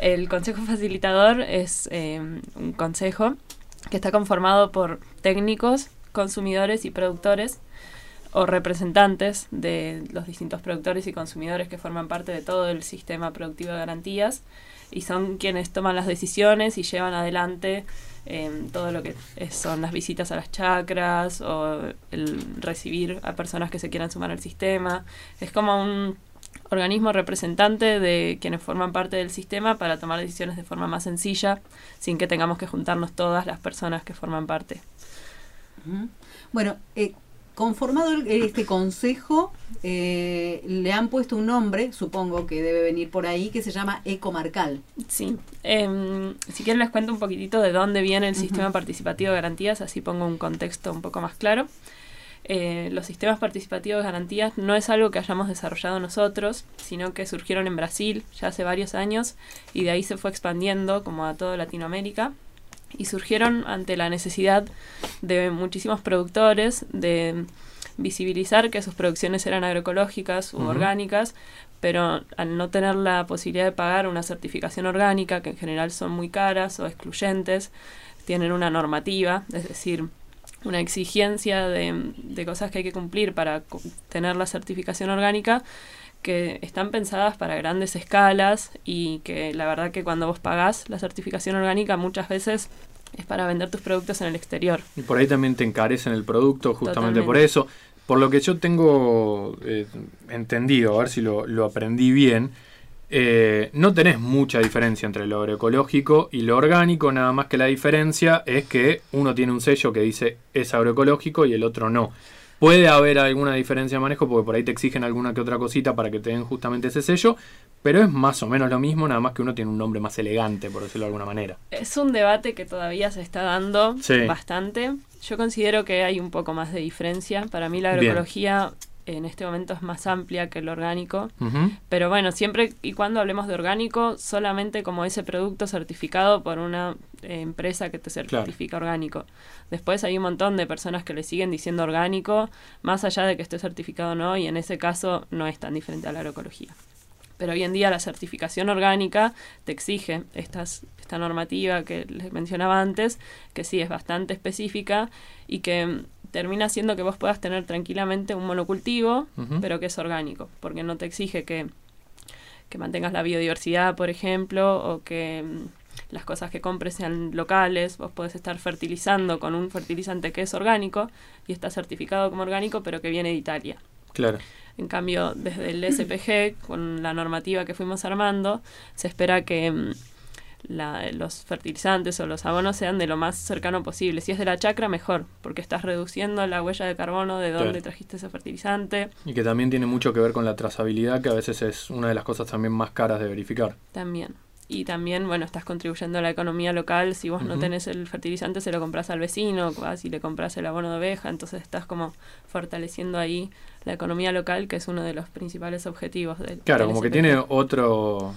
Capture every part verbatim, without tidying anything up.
El Consejo Facilitador es eh, un consejo que está conformado por técnicos, consumidores y productores, o representantes de los distintos productores y consumidores que forman parte de todo el sistema productivo de garantías, y son quienes toman las decisiones y llevan adelante eh, todo lo que es, son las visitas a las chacras o el recibir a personas que se quieran sumar al sistema. Es como un organismo representante de quienes forman parte del sistema para tomar decisiones de forma más sencilla, sin que tengamos que juntarnos todas las personas que forman parte. Uh-huh. Bueno, eh, conformado este consejo, eh, le han puesto un nombre, supongo que debe venir por ahí, que se llama Ecomarcal. Sí. Eh, si quieren les cuento un poquitito de dónde viene el uh-huh. sistema participativo de garantías, así pongo un contexto un poco más claro. Eh, los sistemas participativos de garantías no es algo que hayamos desarrollado nosotros, sino que surgieron en Brasil ya hace varios años y de ahí se fue expandiendo como a toda Latinoamérica, y surgieron ante la necesidad de muchísimos productores de visibilizar que sus producciones eran agroecológicas u uh-huh. orgánicas, pero al no tener la posibilidad de pagar una certificación orgánica, que en general son muy caras o excluyentes, tienen una normativa, es decir, una exigencia de, de cosas que hay que cumplir para tener la certificación orgánica, que están pensadas para grandes escalas y que la verdad que cuando vos pagás la certificación orgánica muchas veces es para vender tus productos en el exterior. Y por ahí también te encarecen el producto justamente Totalmente. Por eso. Por lo que yo tengo eh, entendido, a ver si lo, lo aprendí bien, eh, no tenés mucha diferencia entre lo agroecológico y lo orgánico, nada más que la diferencia es que uno tiene un sello que dice es agroecológico y el otro no. Puede haber alguna diferencia de manejo porque por ahí te exigen alguna que otra cosita para que te den justamente ese sello, pero es más o menos lo mismo, nada más que uno tiene un nombre más elegante, por decirlo de alguna manera. Es un debate que todavía se está dando sí. bastante. Yo considero que hay un poco más de diferencia. Para mí la agroecología en este momento es más amplia que el orgánico, uh-huh. pero bueno, siempre y cuando hablemos de orgánico, solamente como ese producto certificado por una eh, empresa que te certifica claro. orgánico. Después hay un montón de personas que le siguen diciendo orgánico, más allá de que esté certificado o no, y en ese caso no es tan diferente a la agroecología. Pero hoy en día la certificación orgánica te exige estas, esta normativa que les mencionaba antes, que sí es bastante específica y que termina haciendo que vos puedas tener tranquilamente un monocultivo, uh-huh. pero que es orgánico, porque no te exige que, que mantengas la biodiversidad, por ejemplo, o que mm, las cosas que compres sean locales. Vos podés estar fertilizando con un fertilizante que es orgánico y está certificado como orgánico, pero que viene de Italia. Claro. En cambio, desde el S P G, con la normativa que fuimos armando, se espera que mm, La, los fertilizantes o los abonos sean de lo más cercano posible. Si es de la chacra, mejor, porque estás reduciendo la huella de carbono de dónde claro. trajiste ese fertilizante. Y que también tiene mucho que ver con la trazabilidad, que a veces es una de las cosas también más caras de verificar. También. Y también, bueno, estás contribuyendo a la economía local. Si vos uh-huh. no tenés el fertilizante, se lo compras al vecino, si le compras el abono de oveja, entonces estás como fortaleciendo ahí la economía local, que es uno de los principales objetivos del Claro, del como S P G. Que tiene otro...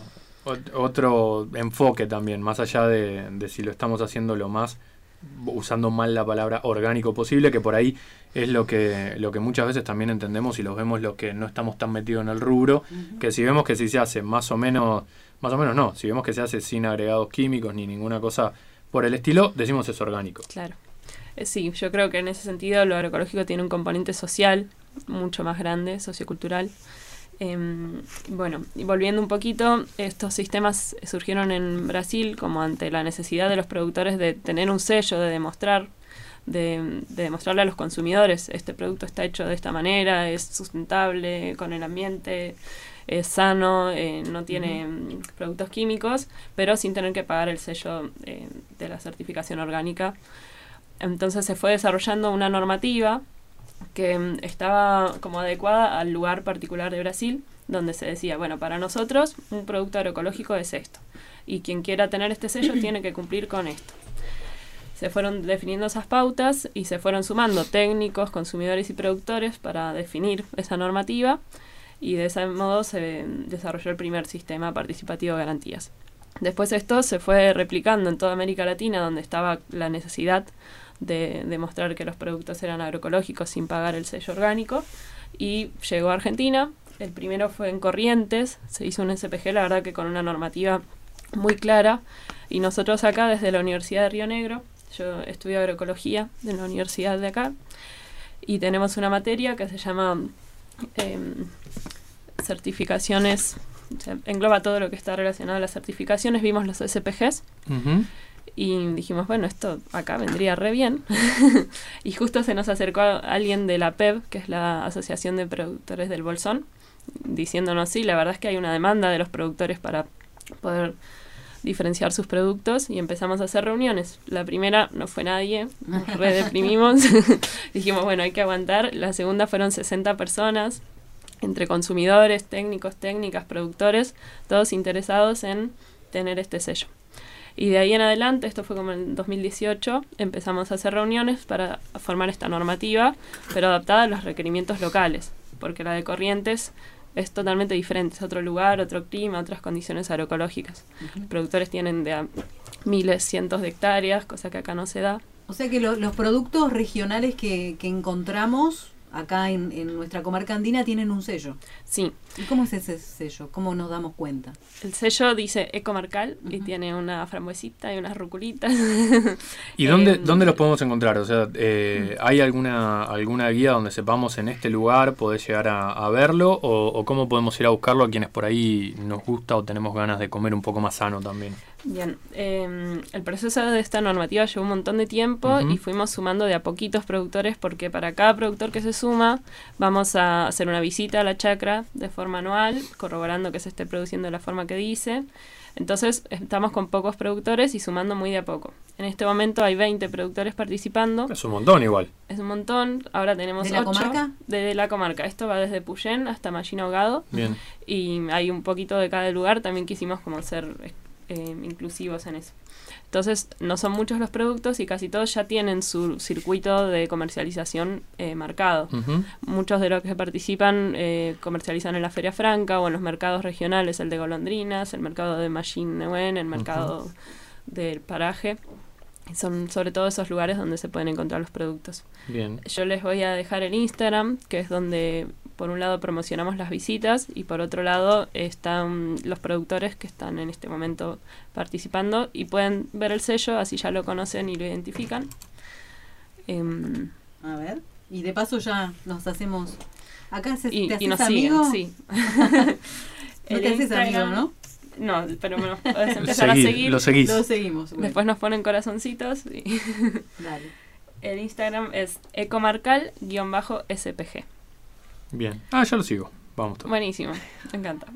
otro enfoque también, más allá de, de si lo estamos haciendo lo más, usando mal la palabra orgánico posible, que por ahí es lo que lo que muchas veces también entendemos y los vemos los que no estamos tan metidos en el rubro, uh-huh. que si vemos que si se hace más o menos, más o menos no, si vemos que se hace sin agregados químicos ni ninguna cosa por el estilo, decimos es orgánico. Claro. Eh, sí, yo creo que en ese sentido lo agroecológico tiene un componente social mucho más grande, sociocultural. Eh, bueno, y volviendo un poquito, estos sistemas surgieron en Brasil como ante la necesidad de los productores de tener un sello, de demostrar, de, de demostrarle a los consumidores, este producto está hecho de esta manera, es sustentable con el ambiente, es sano, eh, no tiene uh-huh. productos químicos, pero sin tener que pagar el sello eh, de la certificación orgánica. Entonces se fue desarrollando una normativa que estaba como adecuada al lugar particular de Brasil, donde se decía, bueno, para nosotros un producto agroecológico es esto, y quien quiera tener este sello tiene que cumplir con esto. Se fueron definiendo esas pautas y se fueron sumando técnicos, consumidores y productores para definir esa normativa, y de ese modo se desarrolló el primer sistema participativo de garantías. Después esto se fue replicando en toda América Latina, donde estaba la necesidad de demostrar que los productos eran agroecológicos sin pagar el sello orgánico, y llegó a Argentina. El primero fue en Corrientes, se hizo un S P G, la verdad que con una normativa muy clara. Y nosotros acá, desde la Universidad de Río Negro, yo estudio agroecología en la universidad de acá, y tenemos una materia que se llama eh, certificaciones, o sea, engloba todo lo que está relacionado a las certificaciones. Vimos los S P Gs uh-huh. y dijimos, bueno, esto acá vendría re bien. Y justo se nos acercó alguien de la P E B, que es la Asociación de Productores del Bolsón, diciéndonos, sí, la verdad es que hay una demanda de los productores para poder diferenciar sus productos, y empezamos a hacer reuniones. La primera no fue nadie, nos redeprimimos. Dijimos, bueno, hay que aguantar. La segunda fueron sesenta personas, entre consumidores, técnicos, técnicas, productores, todos interesados en tener este sello. Y de ahí en adelante, esto fue como en dos mil dieciocho, empezamos a hacer reuniones para formar esta normativa, pero adaptada a los requerimientos locales, porque la de Corrientes es totalmente diferente, es otro lugar, otro clima, otras condiciones agroecológicas. Uh-huh. Los productores tienen de a miles, cientos de hectáreas, cosa que acá no se da. O sea que lo, los productos regionales que, que encontramos acá en, en nuestra comarca andina tienen un sello. Sí. ¿Y cómo es ese sello? ¿Cómo nos damos cuenta? El sello dice Ecomarcal uh-huh. y tiene una frambuesita y unas ruculitas. ¿Y dónde, eh, dónde los podemos encontrar? O sea, eh, ¿hay alguna alguna guía donde sepamos en este lugar podés llegar a, a verlo? O, ¿O cómo podemos ir a buscarlo a quienes por ahí nos gusta o tenemos ganas de comer un poco más sano también? Bien, eh, el proceso de esta normativa llevó un montón de tiempo uh-huh. y fuimos sumando de a poquitos productores, porque para cada productor que se suma vamos a hacer una visita a la chacra de forma anual, corroborando que se esté produciendo de la forma que dice. Entonces estamos con pocos productores y sumando muy de a poco. En este momento hay veinte productores participando. Es un montón igual. Es un montón. Ahora tenemos ¿De la ocho comarca? De la comarca. Esto va desde Puyén hasta Mallín Ahogado. Bien. Y hay un poquito de cada lugar. También quisimos como ser eh, inclusivos en eso. Entonces no son muchos los productos y casi todos ya tienen su circuito de comercialización eh, marcado. Uh-huh. Muchos de los que participan eh, comercializan en la Feria Franca o en los mercados regionales, el de Golondrinas, el mercado de Mallín Nehuen, el mercado uh-huh. del Paraje. Son sobre todo esos lugares donde se pueden encontrar los productos. Bien. Yo les voy a dejar el Instagram, que es donde por un lado promocionamos las visitas y por otro lado están los productores que están en este momento participando y pueden ver el sello, así ya lo conocen y lo identifican. Um, a ver, y de paso ya nos hacemos... Acá se, y, te haces y nos amigo. Siguen, sí. No te haces amigo, ¿no? No, pero me nos podés empezar Seguir, a seguir. Lo seguís. Lo seguimos. Bueno. Después nos ponen corazoncitos. Y Dale. El Instagram es ecomarcal-S P G. Bien. Ah, ya lo sigo. Vamos todos. Buenísimo. Me encanta.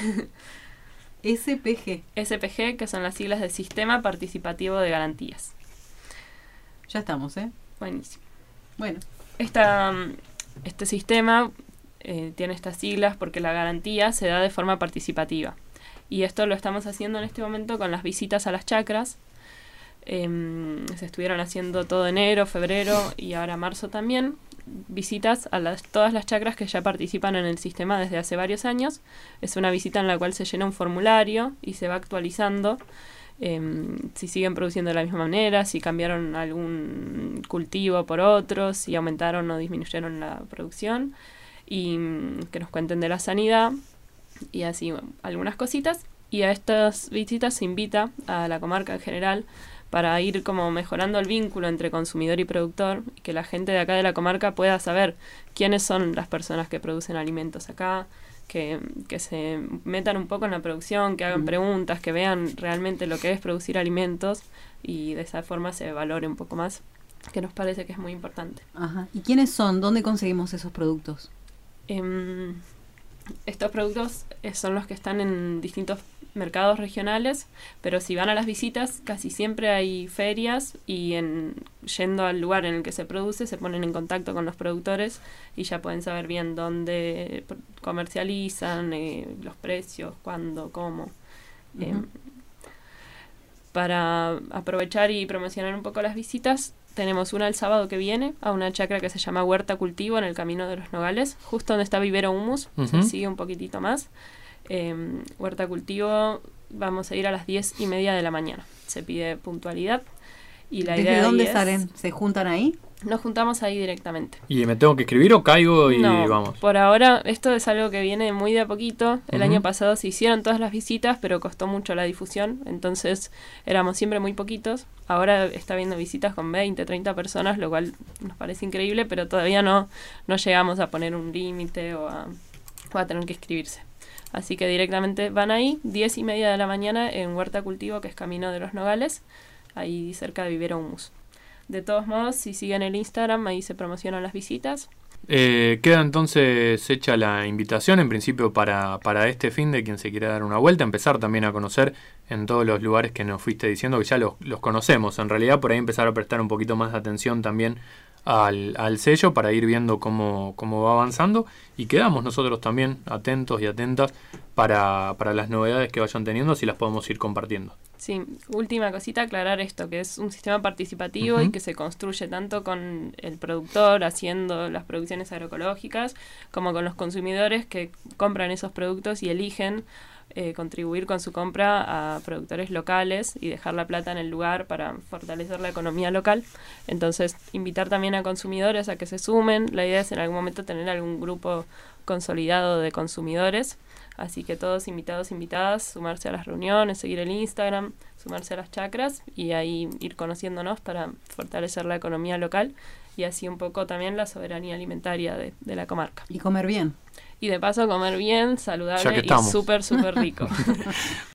S P G. S P G, que son las siglas del Sistema Participativo de Garantías. Ya estamos, ¿eh? Buenísimo. Bueno. Esta, este sistema eh, tiene estas siglas porque la garantía se da de forma participativa. Y esto lo estamos haciendo en este momento con las visitas a las chacras. Eh, se estuvieron haciendo todo enero, febrero y ahora marzo también. Visitas a las, todas las chacras que ya participan en el sistema desde hace varios años. Es una visita en la cual se llena un formulario y se va actualizando eh, si siguen produciendo de la misma manera, si cambiaron algún cultivo por otro, si aumentaron o disminuyeron la producción, y que nos cuenten de la sanidad y así bueno, algunas cositas. Y a estas visitas se invita a la comarca en general para ir como mejorando el vínculo entre consumidor y productor, y que la gente de acá de la comarca pueda saber quiénes son las personas que producen alimentos acá, que, que se metan un poco en la producción, que hagan mm. preguntas, que vean realmente lo que es producir alimentos, y de esa forma se valore un poco más, que nos parece que es muy importante. Ajá. ¿Y quiénes son? ¿Dónde conseguimos esos productos? Eh, estos productos eh, son los que están en distintos mercados regionales, pero si van a las visitas casi siempre hay ferias, y en, yendo al lugar en el que se produce se ponen en contacto con los productores y ya pueden saber bien dónde comercializan, eh, los precios, cuándo, cómo. Uh-huh. Eh, para aprovechar y promocionar un poco las visitas, tenemos una el sábado que viene a una chacra que se llama Huerta Cultivo en el Camino de los Nogales, justo donde está Vivero Humus. Uh-huh. Se sigue un poquitito más. Eh, Huerta Cultivo, vamos a ir a las diez y media de la mañana. Se pide puntualidad. Y la ¿Desde idea dónde es, salen? ¿Se juntan ahí? Nos juntamos ahí directamente. ¿Y me tengo que escribir o caigo y no, vamos? Por ahora, esto es algo que viene muy de a poquito. El Uh-huh. año pasado se hicieron todas las visitas, pero costó mucho la difusión. Entonces, éramos siempre muy poquitos. Ahora está habiendo visitas con veinte, treinta personas, lo cual nos parece increíble, pero todavía no, no llegamos a poner un límite o a, o a tener que inscribirse. Así que directamente van ahí, diez y media de la mañana, en Huerta Cultivo, que es Camino de los Nogales, ahí cerca de Vivero Humus. De todos modos, si siguen el Instagram, ahí se promocionan las visitas. Eh, queda entonces hecha la invitación, en principio, para, para este fin de quien se quiera dar una vuelta, empezar también a conocer en todos los lugares que nos fuiste diciendo, que ya los, los conocemos. En realidad, por ahí empezar a prestar un poquito más de atención también al, al sello para ir viendo cómo, cómo va avanzando, y quedamos nosotros también atentos y atentas para, para las novedades que vayan teniendo, si las podemos ir compartiendo. Sí, última cosita, aclarar esto, que es un sistema participativo Uh-huh. y que se construye tanto con el productor haciendo las producciones agroecológicas, como con los consumidores que compran esos productos y eligen eh, contribuir con su compra a productores locales y dejar la plata en el lugar para fortalecer la economía local. Entonces, invitar también a consumidores a que se sumen. La idea es en algún momento tener algún grupo consolidado de consumidores. Así que todos invitados, invitadas, sumarse a las reuniones, seguir el Instagram, sumarse a las chacras y ahí ir conociéndonos para fortalecer la economía local y así un poco también la soberanía alimentaria de, de la comarca. Y comer bien. Y de paso comer bien, Ya saludable que y estamos. súper, súper rico.